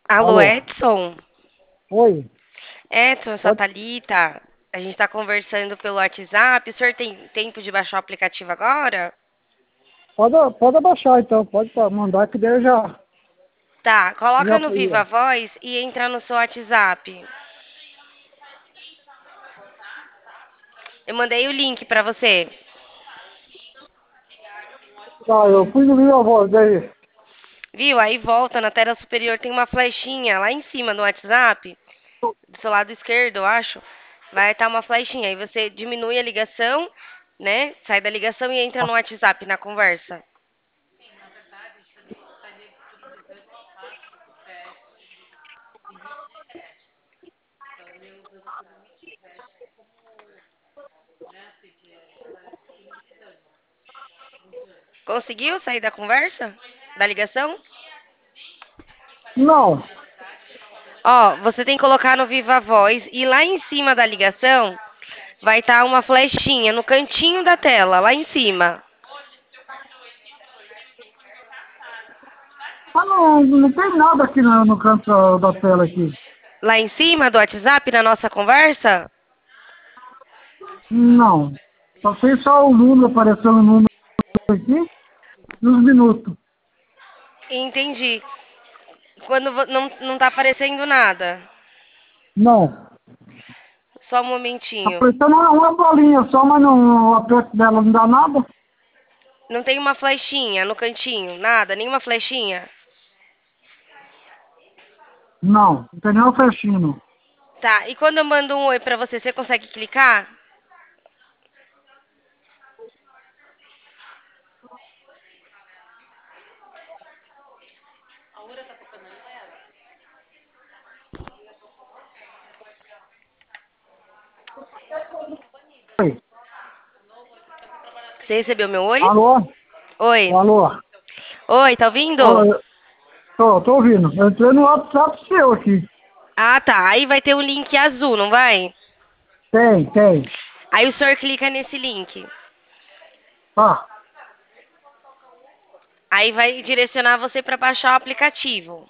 Alô, Alô, Edson? oi, Edson, eu sou a pode, Thalita. A gente está conversando pelo WhatsApp. O senhor tem tempo de baixar o aplicativo agora? pode abaixar então, pode mandar que daí Tá, coloca já no fui. Viva Voz e entra no seu WhatsApp. Eu mandei o link pra você. Tá, eu fui no minha voz daí. Viu? Aí volta na tela superior, tem uma flechinha lá em cima do WhatsApp, do seu lado esquerdo, eu acho. Vai estar uma flechinha. Aí você diminui a ligação, né? Sai da ligação e entra no WhatsApp na conversa. Conseguiu sair da conversa? Da ligação? Não, Ó, você tem que colocar no Viva Voz e lá em cima da ligação vai estar uma flechinha no cantinho da tela, lá em cima. não tem nada aqui no canto da tela aqui. Lá em cima do WhatsApp, na nossa conversa? Não, só tem só o número aparecendo o número aqui e os minutos. Entendi. Quando não tá aparecendo nada. Não, Só um momentinho. aparecendo uma bolinha só, mas não, o aperto dela não dá nada. Não tem uma flechinha no cantinho, nada, nenhuma flechinha. Não tem nem o fechinho. Tá, e quando eu mando um oi pra você, você consegue clicar? Oi, Você recebeu meu oi? alô, Oi. alô, Oi, tá ouvindo? alô, tô ouvindo. Eu entrei no WhatsApp seu aqui. Ah, tá. Aí vai ter um link azul, não vai? Tem. Aí o senhor clica nesse link. Tá, Aí vai direcionar você para baixar o aplicativo.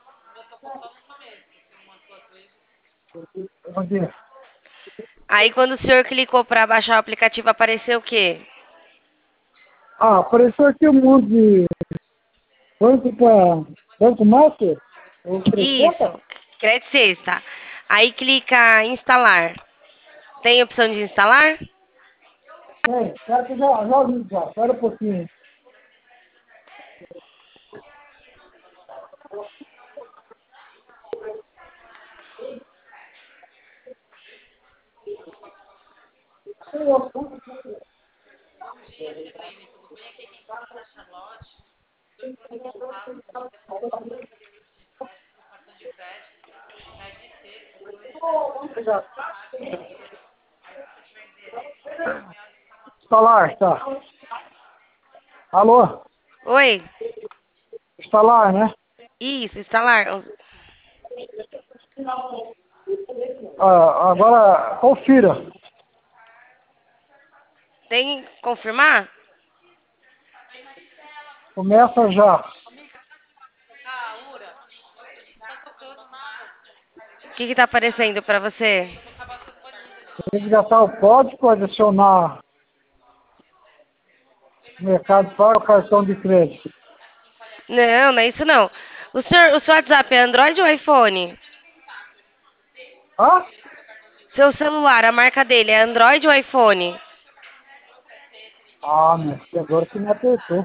cadê? Aí quando o senhor clicou para baixar o aplicativo, apareceu o quê? Ah, apareceu aqui um monte de Banco Master, ou três contas? Isso, crédito sexta. Aí clica em instalar. Tem a opção de instalar? Tem, cara que já vi já, espera um pouquinho. Já. Instalar, tá. Alô? Oi? Instalar, né? Isso, instalar. Ah, agora, confira. Tem que confirmar? Começa já. O que que tá aparecendo para você? Resgatar o código, adicionar mercado para o cartão de crédito. Não, não é isso não. O seu WhatsApp é Android ou iPhone? Ah? Seu celular, a marca dele é Android ou iPhone? Ah, meu filho, agora que me apertou.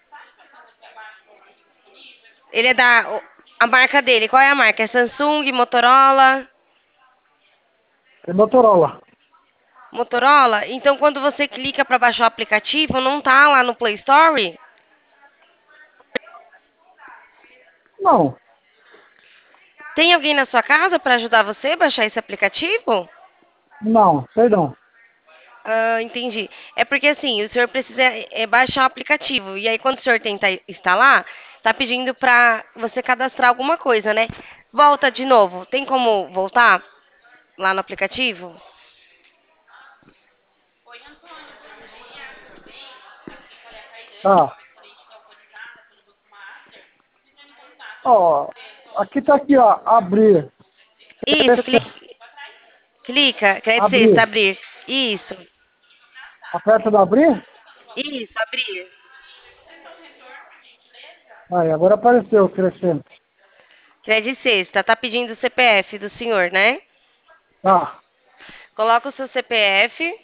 Ele é da. A marca dele, qual é a marca? É Samsung, Motorola? É Motorola. Motorola? Então, quando você clica para baixar o aplicativo, não tá lá no Play Store? Não, Tem alguém na sua casa para ajudar você a baixar esse aplicativo? não, perdão. Ah, entendi. É porque assim, o senhor precisa baixar o aplicativo. E aí, quando o senhor tenta instalar, tá pedindo para você cadastrar alguma coisa, né? Volta de novo. Tem como voltar lá no aplicativo? Tá. Ó. Aqui tá aqui, ó. Abrir. Isso, clica, crédito sexta, Abrir. abrir. Isso, Aperta no abrir? isso, abrir. Aí, agora apareceu crescendo. Crédito sexta, tá pedindo o CPF do senhor, né? Tá. Coloca o seu CPF.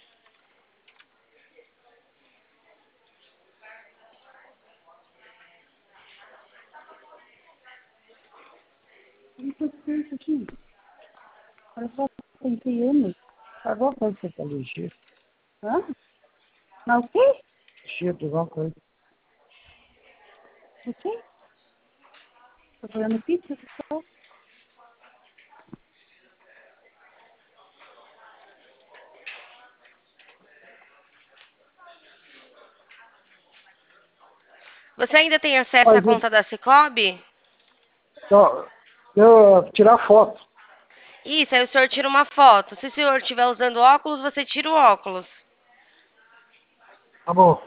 O que é isso aqui? Olha só, tem anos. Alguma coisa que você tá ligeiro. Hã? Mas o quê? Ligeiro, alguma coisa. O quê? Tô fazendo pizza? Só. Você ainda tem acesso à Mas eu, conta da Cicobi? eu tirar foto. Isso, aí o senhor tira uma foto. Se o senhor estiver usando óculos, você tira o óculos. Tá bom.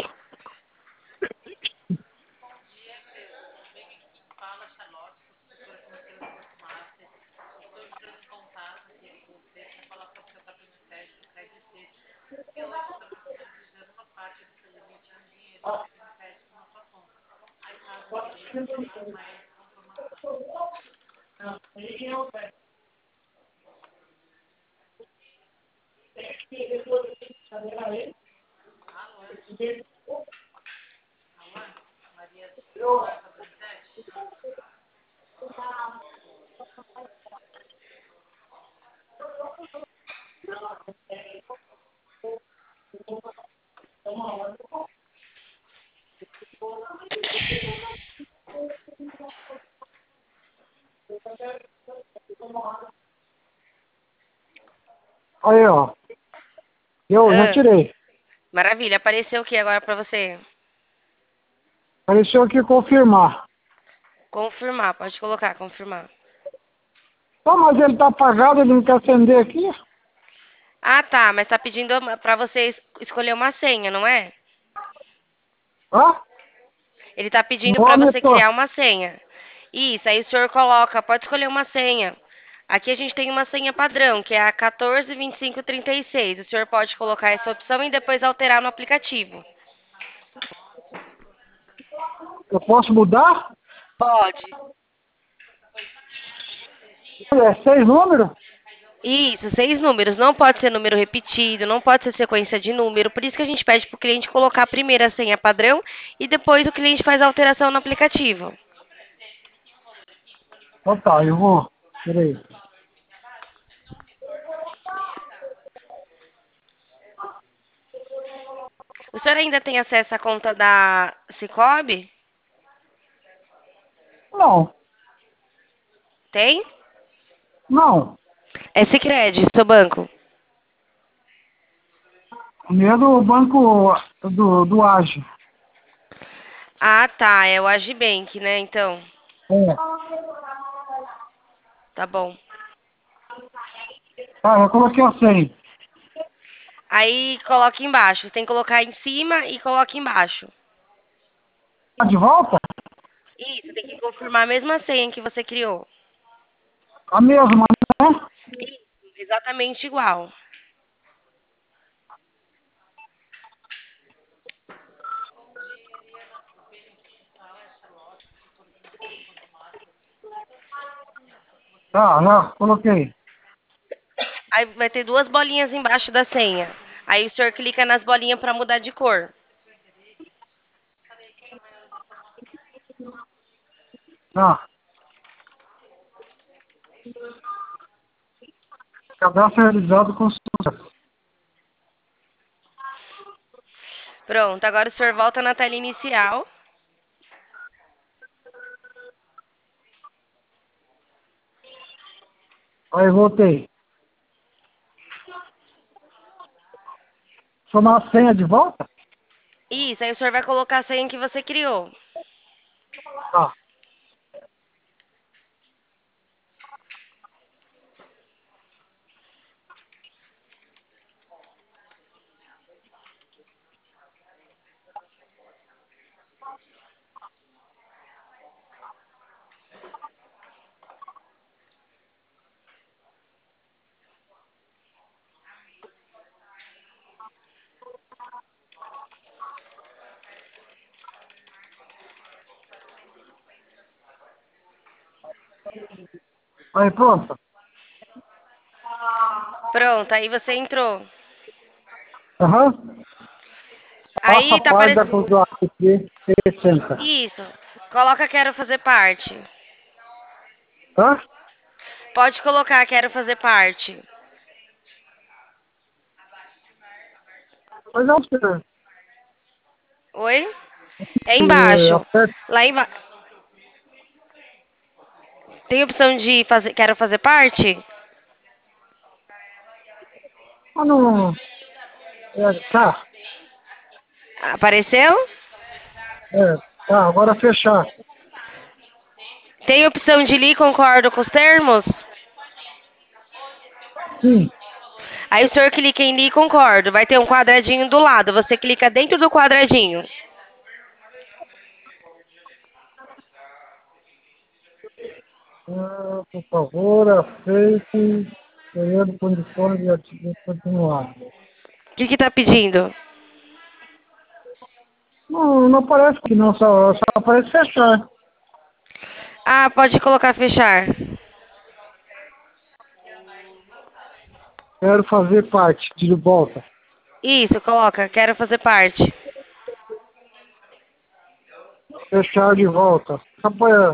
Aí, ó. Eu já Ah, tirei. maravilha. Apareceu o que agora pra você? Apareceu aqui confirmar. Confirmar, pode colocar, confirmar. Pô, mas ele tá apagado, ele não quer acender aqui? Ah, tá, mas tá pedindo pra você escolher uma senha, não é? Hã? Ele tá pedindo pra Nome, você tô. criar uma senha. Isso, aí o senhor coloca, pode escolher uma senha. Aqui a gente tem uma senha padrão, que é a 142536. O senhor pode colocar essa opção e depois alterar no aplicativo. Eu posso mudar? Pode. É 6 números? Isso, 6 números. Não pode ser número repetido, não pode ser sequência de número. Por isso que a gente pede para o cliente colocar primeiro a senha padrão e depois o cliente faz a alteração no aplicativo. Então tá, eu vou. Peraí. O senhor ainda tem acesso à conta da Cicobi? Não, Tem? não. É Sicredi, seu banco. O meu é do banco do AGE. Ah, tá. É o Agibank, né? Então, É. tá bom. Tá, eu coloquei a senha. Aí coloque embaixo. Tem que colocar em cima e coloque embaixo. Tá de volta? Isso, tem que confirmar a mesma senha que você criou. A mesma, né? Isso, exatamente igual. Tá, já coloquei. Aí vai ter duas bolinhas embaixo da senha. Aí o senhor clica nas bolinhas para mudar de cor. Tá. Cadastro realizado com sucesso. Pronto, agora o senhor volta na tela inicial. Aí voltei. Somar a senha de volta? Isso, aí o senhor vai colocar a senha que você criou. Tá. Aí, pronto. Pronto, aí você entrou. Aham. Passa Aí a tá parte da aparecendo. conduta aqui e senta. Isso. Coloca quero fazer parte. Tá? Pode colocar quero fazer parte. Mas não, você Oi? É embaixo. aperta. Lá embaixo. Tem opção de fazer, quero fazer parte? Ah, não. Tá. Apareceu? É, tá, agora fechar. Tem opção de li concordo com os termos? Sim. Aí o senhor clica em li concordo. Vai ter um quadradinho do lado. Você clica dentro do quadradinho. Ah, por favor, aceite. Ganhando condições de continuar. O que tá pedindo? Não, não aparece que não, só aparece fechar. Ah, pode colocar fechar. Quero fazer parte, de volta. Isso, coloca. Quero fazer parte. Fechar de volta. Apoia.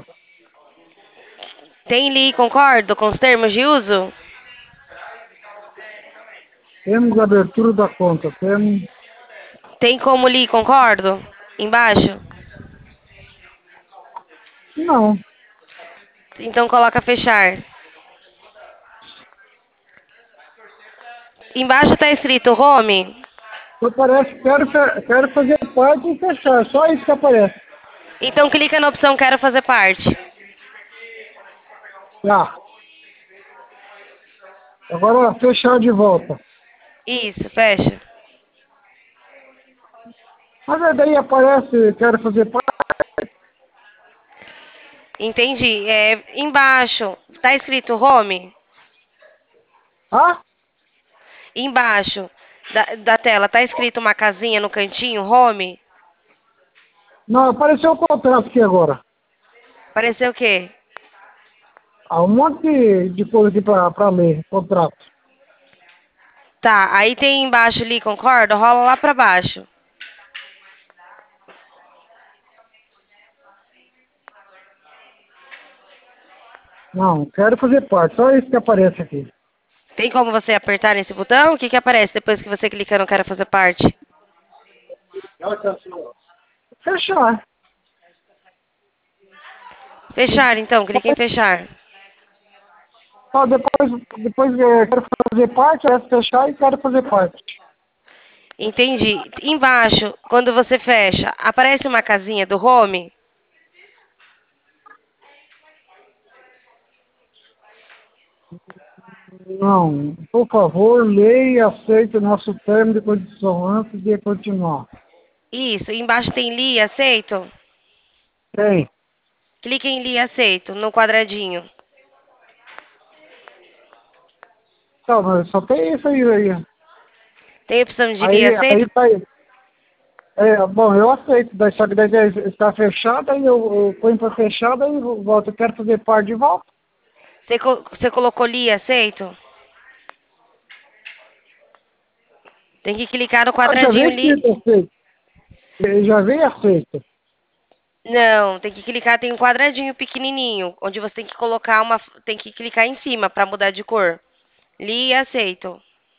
Tem li concordo com os termos de uso? Temos abertura da conta. Temos. Tem como li concordo? Embaixo? Não. Então coloca fechar. Embaixo tá escrito home. Só aparece, quero fazer parte e fechar. Só isso que aparece. Então clica na opção quero fazer parte. Tá. Agora fechar de volta. Isso, fecha. Mas aí daí aparece, quero fazer parte. Entendi. É, embaixo tá escrito home. Ah? Embaixo da tela tá escrito uma casinha no cantinho, home. Não, apareceu o contrato aqui agora. Apareceu o quê? Há um monte de coisa aqui pra ler. Contrato. Tá, aí tem embaixo ali, concorda? Rola lá pra baixo. Não, quero fazer parte. Só isso que aparece aqui. Tem como você apertar nesse botão? O que que aparece depois que você clica no quero fazer parte? Fechar. Fechar, então. Clica em fechar. Só depois quero fazer parte, é fechar e quero fazer parte. Entendi. Embaixo, quando você fecha, aparece uma casinha do home? Não, por favor, leia e aceite o nosso termo de condição antes de continuar. Isso. Embaixo tem li, aceito? Tem. Clica em li, aceito, no quadradinho. Então, mas só tem isso aí. Tem opção de li, Aí aceito? tá aí. É, bom, eu aceito. Daí, só que daí está fechado, aí eu ponho para fechado, aí eu volto. Eu quero fazer parte de volta. Você colocou li, aceito? Tem que clicar no Ah, já quadradinho veio li. escrito aceito. Já veio aceito. Não, tem que clicar, tem um quadradinho pequenininho, onde você tem que colocar uma, tem que clicar em cima para mudar de cor. Li e aceito.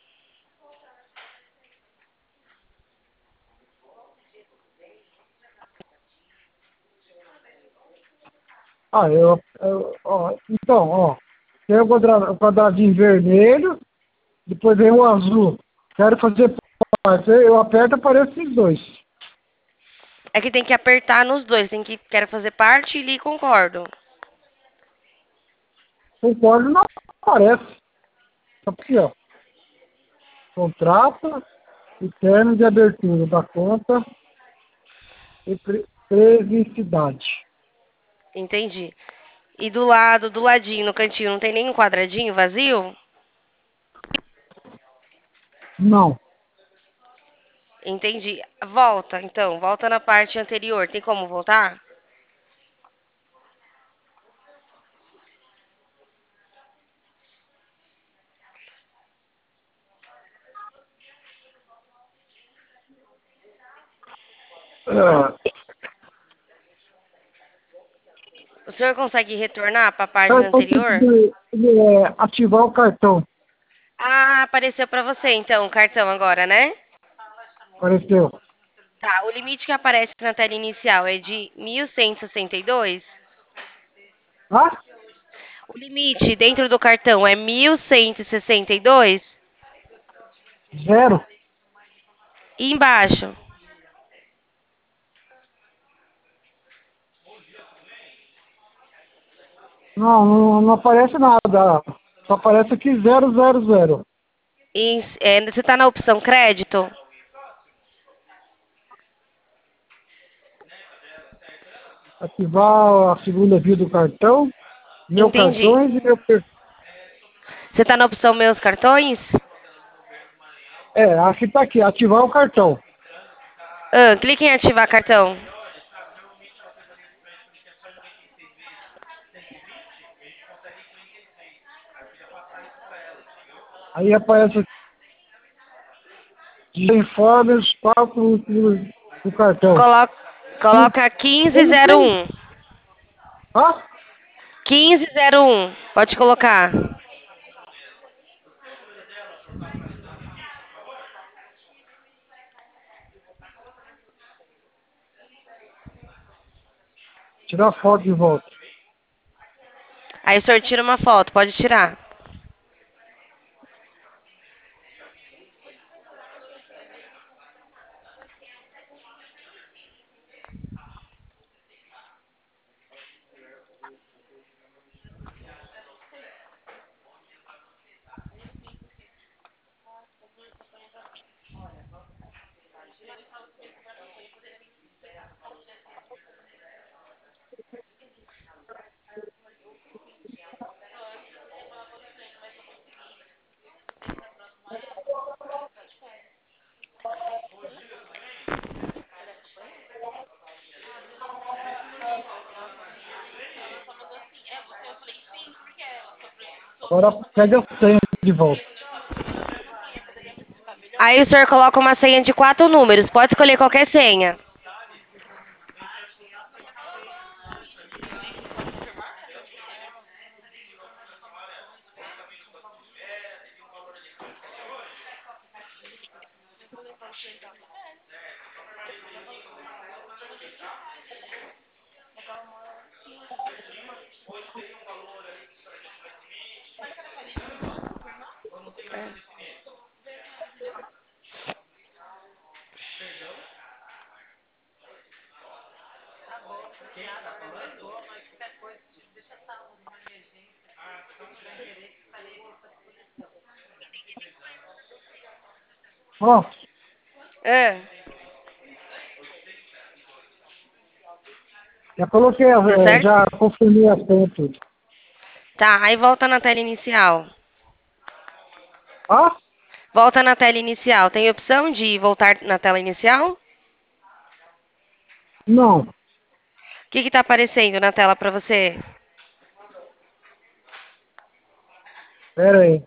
Ah, ó, então, ó. Tem o quadradinho vermelho, depois vem o azul. Quero fazer parte. Eu aperto, aparece os dois. É que tem que apertar nos dois, tem que quero fazer parte e li concordo. Concordo, não aparece. Tá aqui, ó. Contrato e termo de abertura da conta e preventicidade. Entendi. E do lado, do ladinho, no cantinho, não tem nenhum quadradinho vazio? Não. Entendi. Volta, então, volta na parte anterior. Tem como voltar? Ah, O senhor consegue retornar para a página cartão tem anterior? que ativar o cartão. Ah, apareceu para você então o cartão agora, né? Apareceu. Tá, o limite que aparece na tela inicial é de 1.162. Ah? O limite dentro do cartão é 1.162. Zero. E embaixo? Não aparece nada. Só aparece aqui 000. Você está na opção crédito? Ativar a segunda via do cartão. Meu Entendi. cartões e meu perfil. Você está na opção meus cartões? Aqui tá aqui, ativar o cartão. Ah, clique em ativar cartão. Aí aparece aqui, informe os 4 últimos do cartão. Coloca, Eu coloca não sei. 1501. Ah? 1501. Pode colocar. Tirar foto de volta. Aí o senhor tira uma foto. Pode tirar. Agora pega a senha de volta. Aí o senhor coloca uma senha de 4 números. Pode escolher qualquer senha. Ó, Ah, já coloquei, deu certo? já confirmei a senha tudo. Tá, aí volta na tela inicial. Ah? Volta na tela inicial. Tem opção de voltar na tela inicial? O Não. que está aparecendo na tela para você? Pera aí.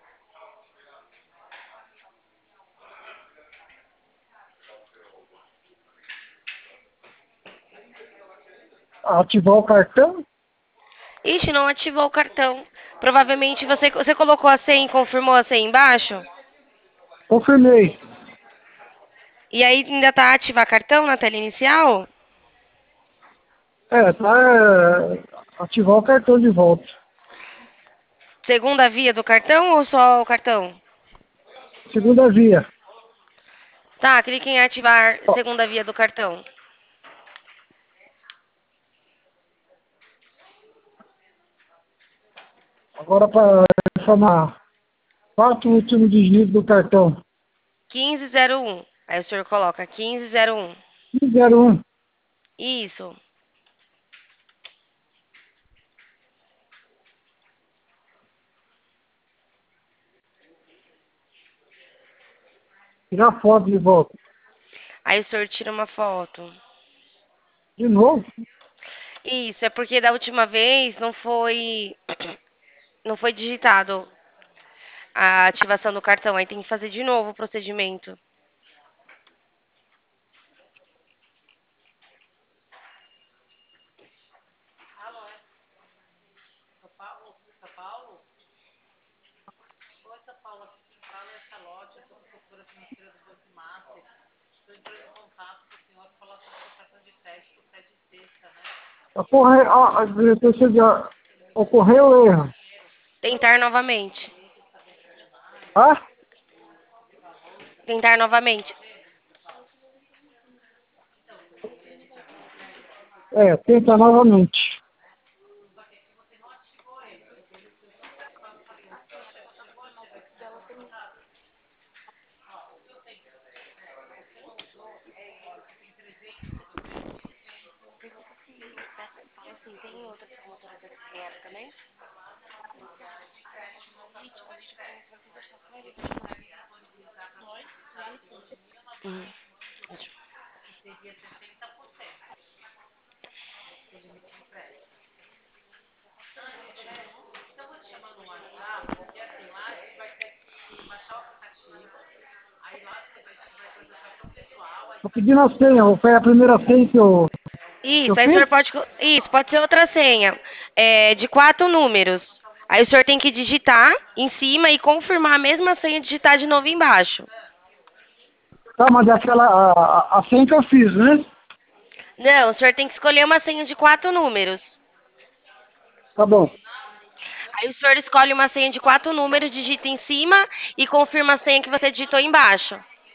Ativar o cartão? Ixi, não ativou o cartão. Provavelmente você colocou a senha e confirmou a senha embaixo? Confirmei. E aí ainda tá ativar cartão na tela inicial? Tá. Ativar o cartão de volta. Segunda via do cartão ou só o cartão? Segunda via. Tá, clique em ativar Ó, segunda via do cartão. agora para informar 4 últimos dígitos do cartão. 1501. Aí o senhor coloca 1501. 101. Isso. Tirar foto de volta. Aí o senhor tira uma foto. De novo? Isso, é porque da última vez não foi digitado a ativação do cartão. Aí tem que fazer de novo o procedimento. Ocorreu erro. Tentar novamente. Ah? Tentar novamente. Tenta novamente. Uhum. Tô pedindo a senha, foi a primeira senha que eu Isso, aí o senhor fiz? pode. Isso, pode ser outra senha. De 4 números. Aí o senhor tem que digitar em cima e confirmar a mesma senha e digitar de novo embaixo. Tá, mas é a senha que eu fiz, né? Não, o senhor tem que escolher uma senha de 4 números. Tá bom. Aí o senhor escolhe uma senha de 4 números, digita em cima e confirma a senha que você digitou embaixo.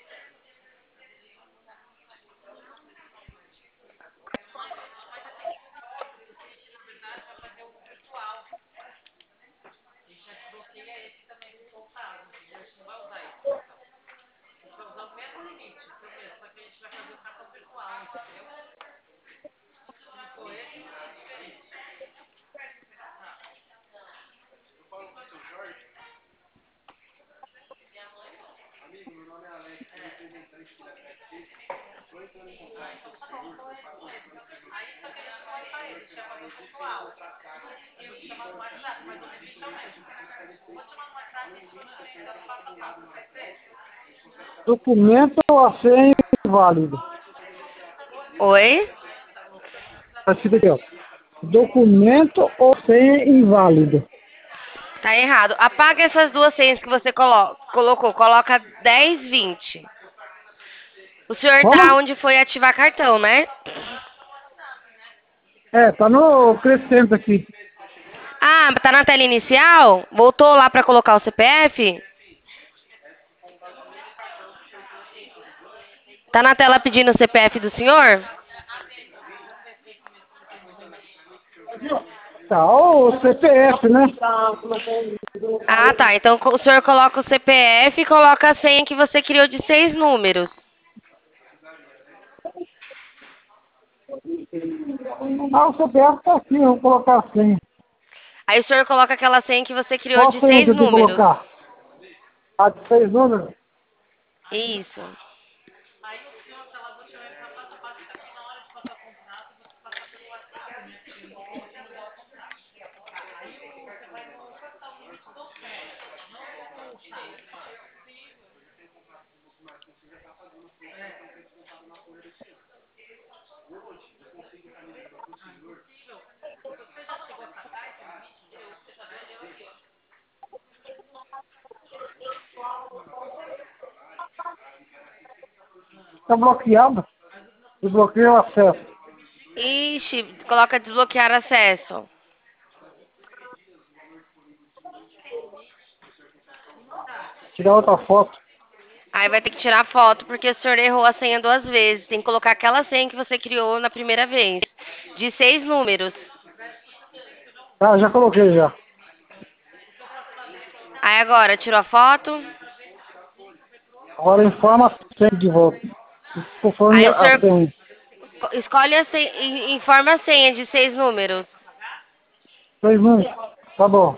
Documento ou a senha inválida? Oi? Esse daqui, ó. Documento ou senha inválida? Tá errado. Apaga essas duas senhas que você colocou. Coloca 10, 20. O senhor tá Como? onde foi ativar cartão, né? Tá no crescente aqui. Ah, tá na tela inicial? Voltou lá pra colocar o CPF? Tá na tela pedindo o CPF do senhor? Tá, o CPF, né? Ah, tá. Então o senhor coloca o CPF e coloca a senha que você criou de 6 números. Ah, o CPF tá aqui, eu vou colocar a senha. Aí o senhor coloca aquela senha que você criou Qual de senha que seis eu tenho que números. colocar? A de 6 números? Isso. Tá bloqueado? Desbloqueio o acesso. Ixi, coloca desbloquear acesso. Tirar outra foto. Aí vai ter que tirar foto porque o senhor errou a senha 2 vezes. Tem que colocar aquela senha que você criou na primeira vez. De 6 números. Tá, já coloquei já. Aí agora, tirou a foto. Agora informa a senha de volta. Conforme Aí o a senhor senha. escolhe a senha, informa a senha de 6 números. 6 números. Tá bom.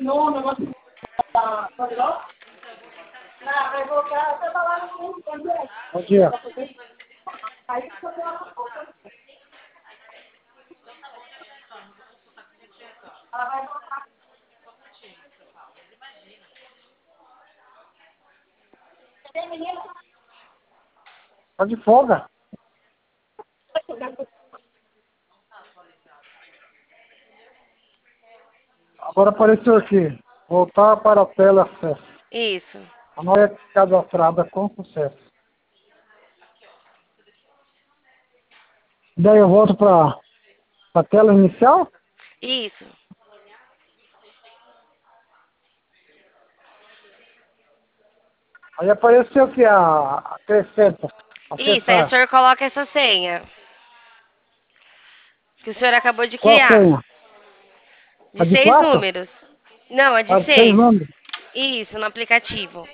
Aqui, ó. Tá de folga. Agora apareceu aqui. Voltar para a tela acesso. Isso. A nova é cadastrada com sucesso. Daí eu volto para a tela inicial. Isso. Aí apareceu que acrescenta, Isso, aí o acessar. senhor coloca essa senha que o senhor acabou de Qual a criar. senha? De A de 6 4? números. Não, a de A de 6 6. números. Isso, no aplicativo.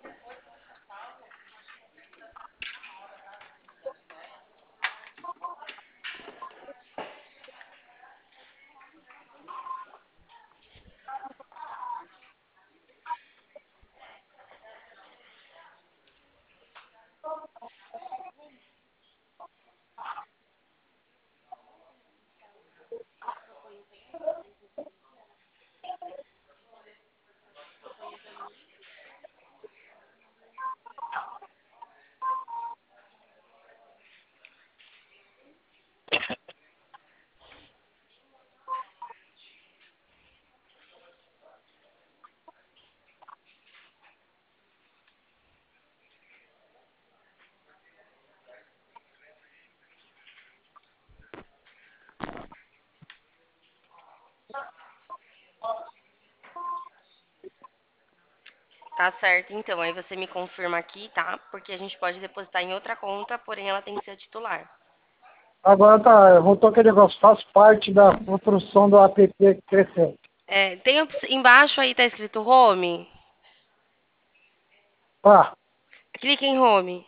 Tá certo, então. Aí você me confirma aqui, tá? Porque a gente pode depositar em outra conta, porém ela tem que ser a titular. Agora tá, voltou aquele negócio, faz parte da construção do app crescente. É, tem embaixo aí tá escrito home. Ah, Clique em home.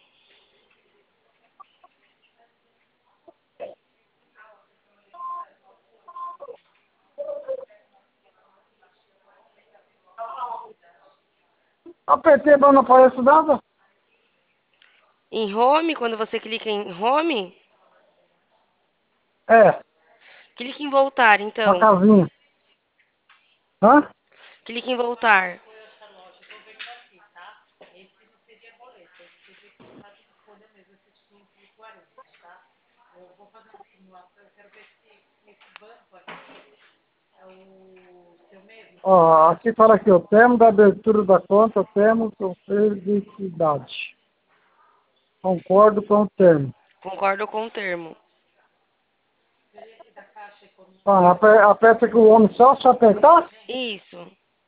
apertei, mas não aparece nada. Em home, quando você clica em home, É, clique em voltar, uma então. casinha. Hã? Clique em voltar. Ó, aqui fala aqui, o termo da abertura da conta, temos com felicidade. Concordo com o termo. Concordo com o termo. Ah, aperta aqui o homem só, se apertar. Isso.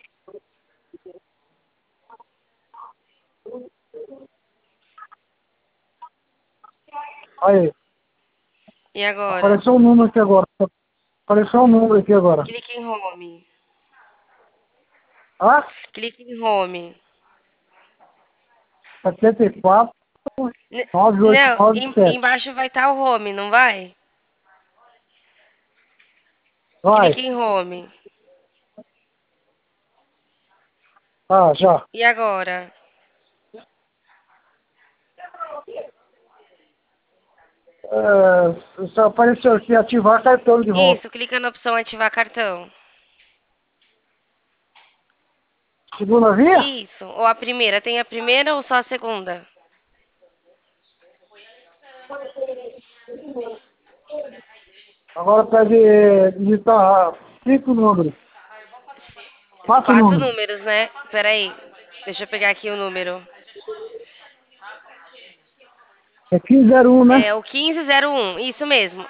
Aí, E agora? apareceu um número aqui agora. Apareceu um número aqui agora. Clique em home. Ah, Clique em home. 74, Não, 989, embaixo vai estar o home, não vai? vai. Clique em home. Ah, já. E agora? Só apareceu aqui, ativar cartão de volta. Isso, clica na opção ativar cartão. Segunda via? Isso. Ou a primeira? Tem a primeira ou só a segunda? Agora pede digitar 5 números. 4 Quatro números. números, né? Peraí. Deixa eu pegar aqui o número. É 1501, né? É o 1501. Isso mesmo.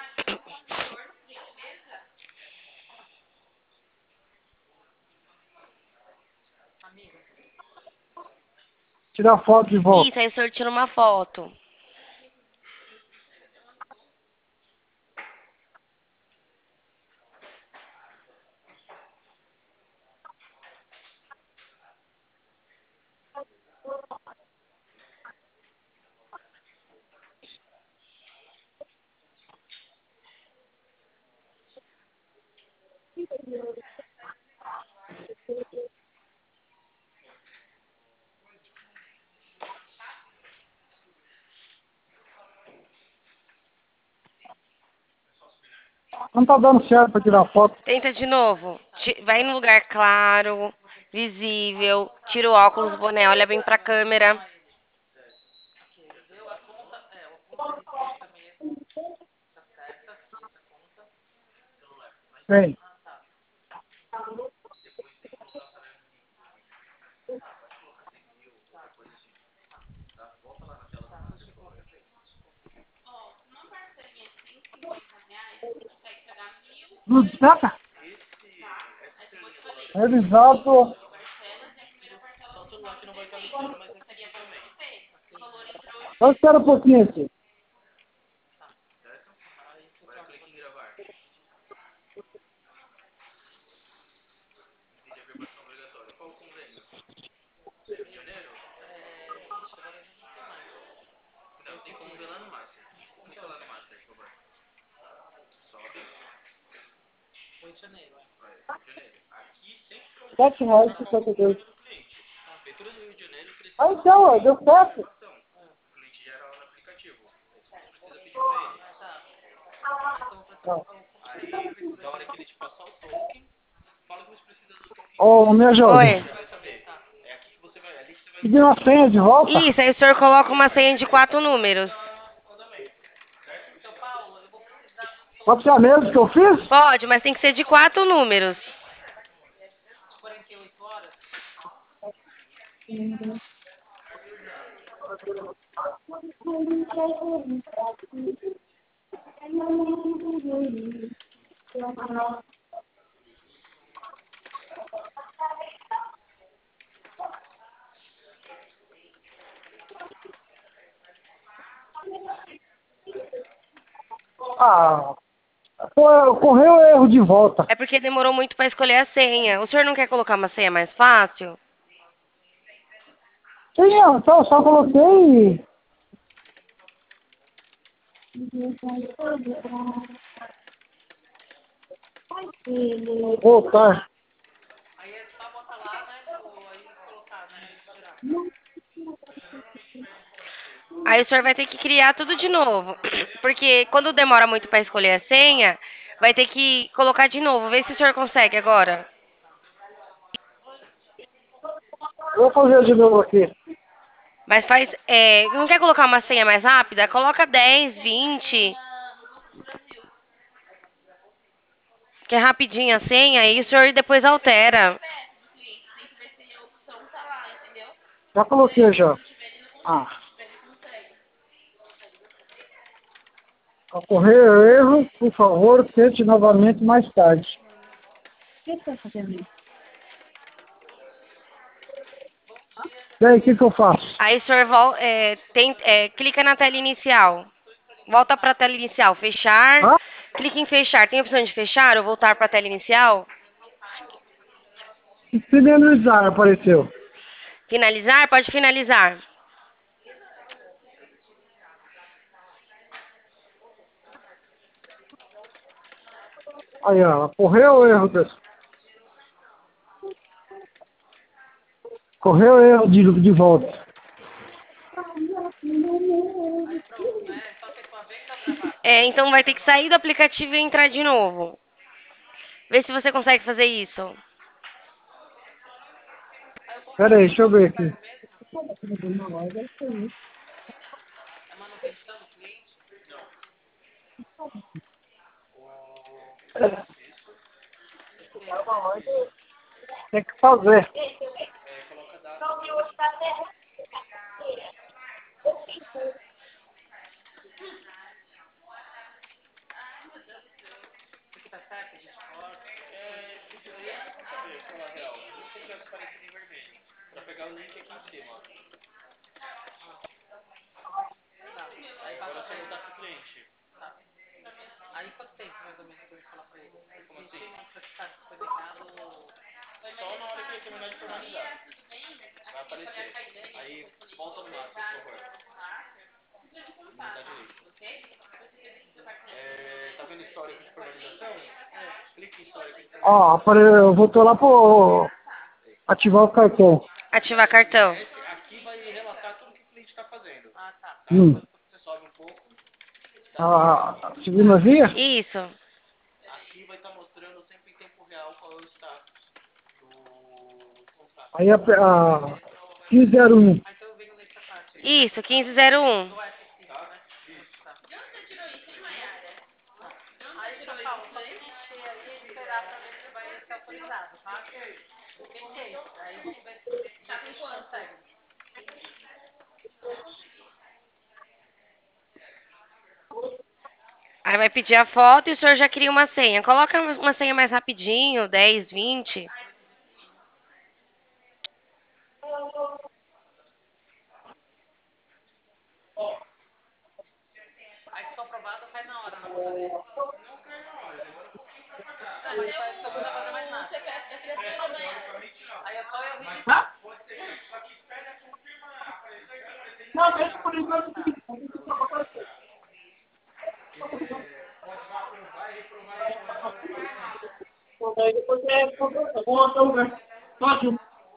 Tirar foto de volta. Isso, aí o senhor tira uma foto. Não tá dando certo para tirar foto. Tenta de novo. Vai no lugar claro, visível. Tira o óculos, boné, olha bem pra câmera. Bem, Luz destaca? Revisado. Eu espero um pouquinho aqui. R$7,52. Ah, então, ó, deu certo. Não. Ô, me ajude. Oi. Pedi uma senha de volta. Isso, aí o senhor coloca uma senha de 4 números. Pode ser a mesma que eu fiz? Pode, mas tem que ser de 4 números. Ah, pô, ocorreu erro de volta. É porque demorou muito para escolher a senha. O senhor não quer colocar uma senha mais fácil? Sim, então, só coloquei. Voltar. Aí o senhor vai ter que criar tudo de novo. Porque quando demora muito para escolher a senha, vai ter que colocar de novo. Vê se o senhor consegue agora. Vou fazer de novo aqui. Mas faz. Não quer colocar uma senha mais rápida? Coloca 10, 20, que é rapidinho a senha, e o senhor depois altera. Já coloquei já. Ah, ocorreu erro, por favor, tente novamente mais tarde. E aí, o que eu faço? Aí o senhor clica na tela inicial. Volta para a tela inicial. Fechar. Ah, Clique em fechar. Tem a opção de fechar ou voltar para a tela inicial? finalizar apareceu. Finalizar? Pode finalizar. Aí, ó, ocorreu erro, pessoal. Correu erro de volta. Então vai ter que sair do aplicativo e entrar de novo. Vê se você consegue fazer isso. Pera aí, deixa eu ver aqui. Tem que fazer. Ó, voltou lá pro ativar o cartão. Ativar cartão. Hum. A segunda via? Isso. Aí a 1501. Isso, 1501. Aí Aí vai pedir a foto e o senhor já cria uma senha. Coloca uma senha mais rapidinho, 10, 20. Não, deixa por enquanto. Daí depois eu vou até o lugar. Pode.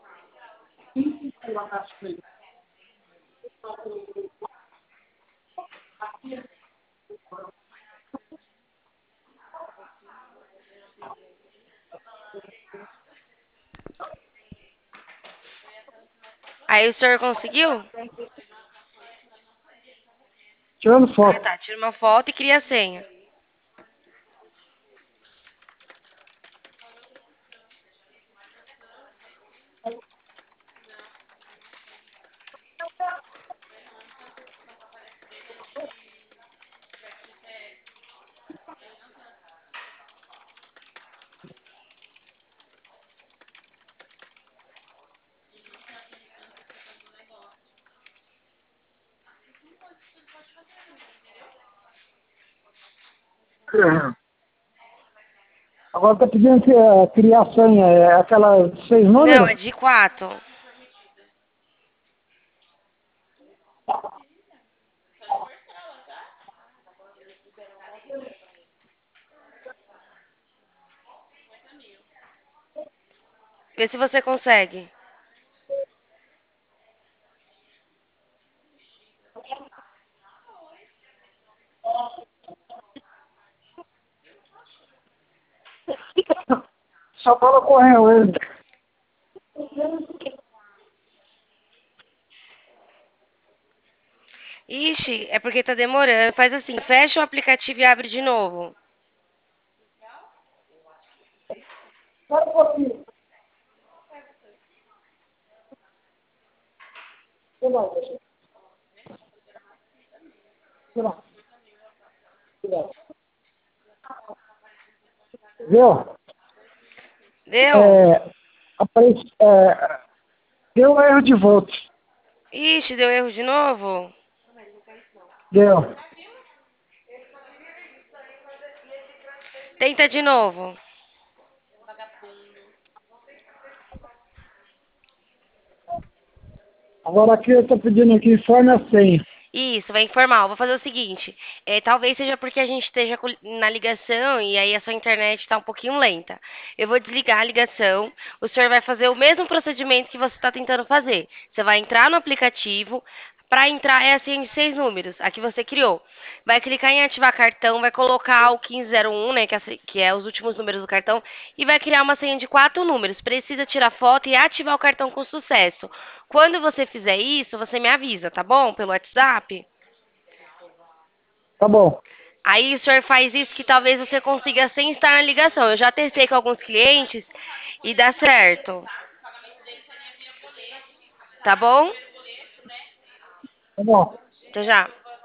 Aí o senhor conseguiu? Tirando Ah, foto. tá. Tira uma foto e cria a senha. Agora tá pedindo que criar a senha, é aquela 6 Não, é números? de 4. Vê se você consegue. Só fala correndo ele. Ixi, é porque tá demorando. Faz assim, fecha o aplicativo e abre de novo. Só um pouquinho. Sei lá, sei lá. Viu? Deu? Deu erro de volta. Ixi, deu erro de novo? Deu. Tenta de novo. Agora aqui eu tô pedindo aqui, informe a senha. Isso, vai informar. Vou fazer o seguinte: talvez seja porque a gente esteja na ligação e aí a sua internet está um pouquinho lenta. Eu vou desligar a ligação. O senhor vai fazer o mesmo procedimento que você está tentando fazer. Você vai entrar no aplicativo. Para entrar é assim de 6 números, a que você criou. Vai clicar em ativar cartão, vai colocar o 1501, né, que é os últimos números do cartão, e vai criar uma senha de 4 números. Precisa tirar foto e ativar o cartão com sucesso. Quando você fizer isso, você me avisa, tá bom? Pelo WhatsApp. Tá bom. Aí o senhor faz isso que talvez você consiga sem estar na ligação. Eu já testei com alguns clientes e dá certo. Tá bom? Tá bom. Até já.